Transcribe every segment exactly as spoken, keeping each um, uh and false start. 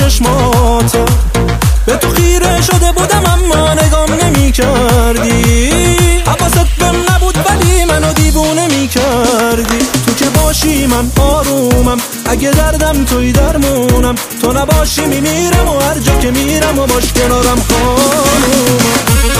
چشمات. به تو خیره شده بودم اما نگام نمی کردی، حواست بهم نبود ولی منو دیوونه می کردی. تو که باشی من آرومم، اگه دردم توی درمونم. تو نباشی میمیرم و هر جا که میرم و باش کنارم خانومم.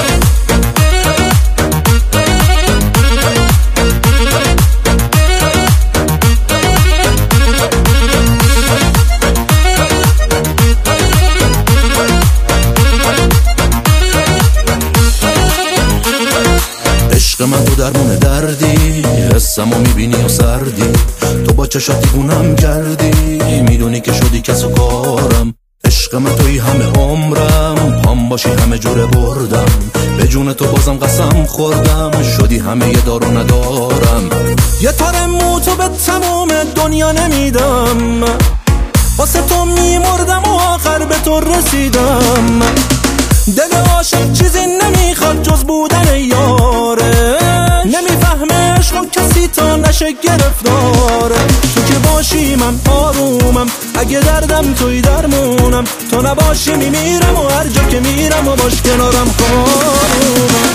عشق من تو درمون دردی، حسمو میبینی و سردی. تو با چشات دیوونم کردی، میدونی که شدی کس و کارم. عشق من توی همه عمرم، پام باشی همه جوره بردم. به جون تو بازم قسم خوردم، شدی همه یه دار و ندارم. یه تار مو تو به تموم دنیا نمیدم، واسه تو میمردم و آخر به تو رسیدم. دل عاشق چیزی نمیخواد جز بودن یاره، نمیفهمه عشق کسی تا نشه گرفتاره. تو که باشی من آرومم، اگه دردم توی درمونم. تو نباشی میمیرم و هر جا که میرم و باش کنارم خانومم.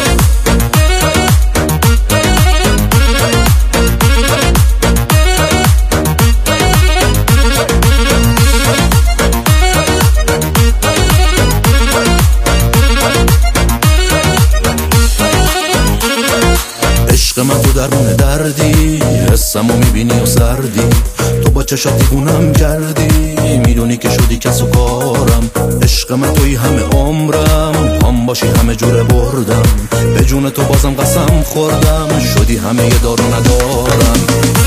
عشق من تو درمون دردی، حسمو میبینی و سردی. تو با چشات دیوونم کردی، میدونی که شدی کس و کارم. عشق من توی همه عمرم، پام باشی همه جوره بردم. به جون تو بازم قسم خوردم، شدی همه یه دار و ندارم.